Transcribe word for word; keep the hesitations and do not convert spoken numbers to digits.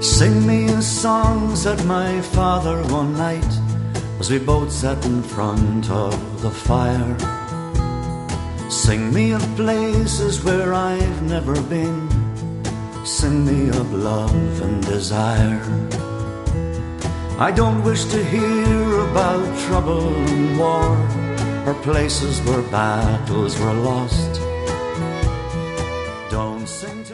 Sing me a song, said my father one night, as we both sat in front of the fire. Sing me of places where I've never been, sing me of love and desire. I don't wish to hear about trouble and war, or places where battles were lost. Don't sing